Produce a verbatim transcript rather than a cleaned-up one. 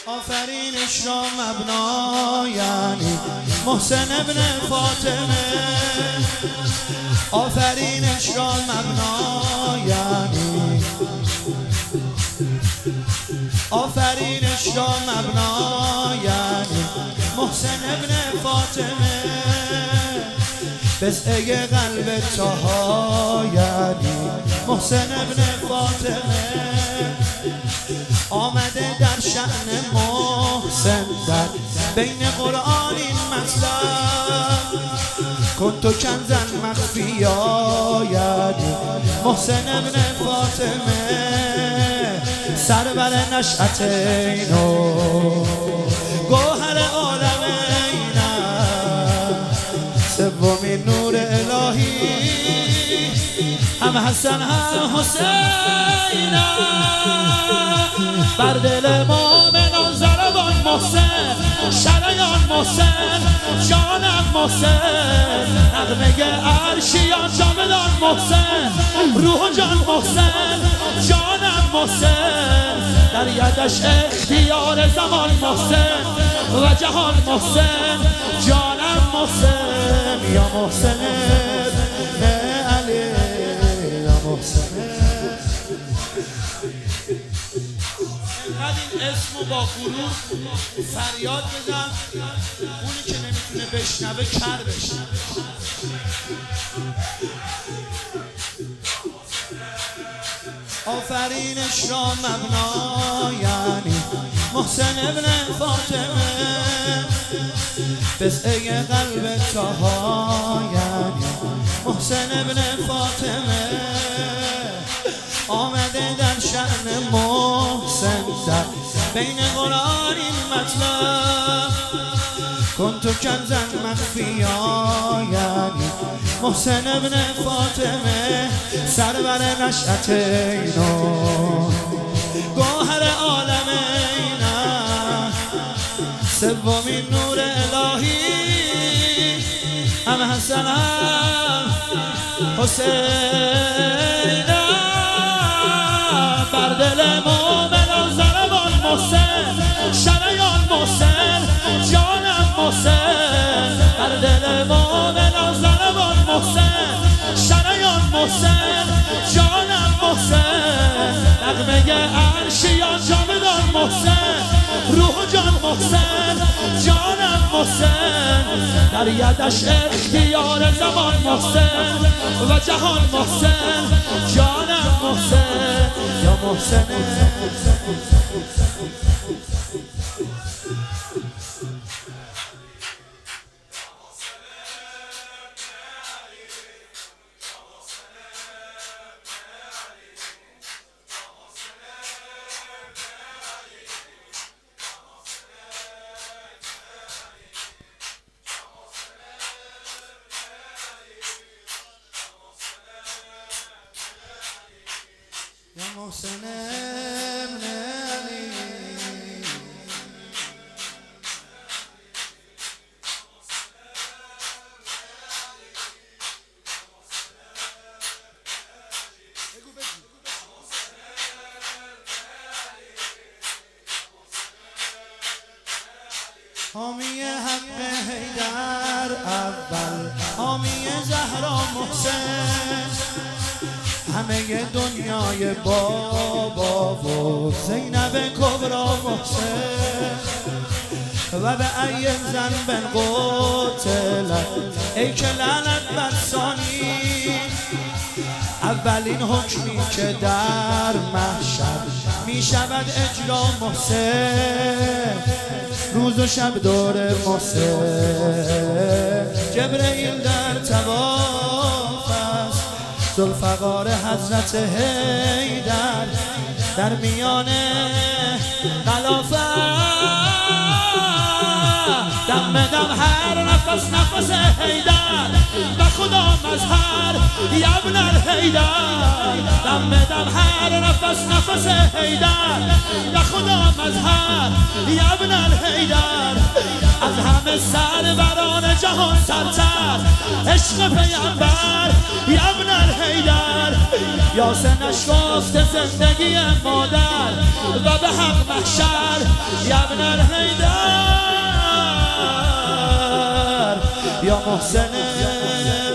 آفرینش را مبنا یعنی محسن ابن فاطمه، آفرینش را مبنا یعنی آفرینش را مبنا یعنی محسن ابن فاطمه، بزعه قلب تاها یعنی محسن ابن فاطمه، آمده در شأن محسن در بین قرآن این مطلب، کنتو کنزن مخفیا یعنی محسن ابن فاطمه، سرور نشأتینو گوهر عالمینم، سومین نور الهی هم حسن هم حسینم، بر دل مومنان ضربان محسن، شریان محسن، جانم محسن، نغمه عرشیان جاودان محسن، روح و جان محسن، جانم محسن، در یدش اختیار زمان محسن و جهان محسن، جانم محسن، یا محسن ابن علی، یا محسن. این اسمو با غرور فریاد بزن، اونی که نمیتونه بشنوه کر بشنوه. آفرینش را مبنا یعنی محسن ابن فاطمه، بزعه قلب تاها یعنی محسن ابن فاطمه، آمده در شأن محسن در بین قرآن این مطلب، کنتو کنزن مخفیا یعنی محسن ابن فاطمه، سرور نشأتینو گوهر عالمینم، سومین نور الهی هم حسن هم حسینم، بر دل مومنان ضربان محسن، شریان محسن، جانم محسن، بر دل مومنان ضربان محسن، شریان محسن، جانم محسن، نغمه عرشیان جاودان محسن، روح و جان محسن، جانم محسن، در یدش اختیار زمان محسن و جهان محسن، جانم محسن، یا محسن. یا محسن ابن علی، حامی حق حیدر اول، حامی زهرا محسن، همه دنیای بابا و زینب کبرا محسن، و به ای زن بن قتلت ای که لعنت بر ثانی، اولین حکمی که در محشر می شود اجرا محسن، روز و شب دور محسن، جبرئیل در طواف است، ذوالفقار حضرت حیدر در میان غلافه، دم دم هر نفس نفس حیدر و خدا مظهر ابن الحیدر، دم دم هر نفس نفس حیدر و خدا مظهر ابن الحیدر، از همه سروران جهان سرتر عشق پیامبر ابن الحیدر، یاسه نشکفت زندگی مادر و به حق محشر یا ابن الحیدر یا محسن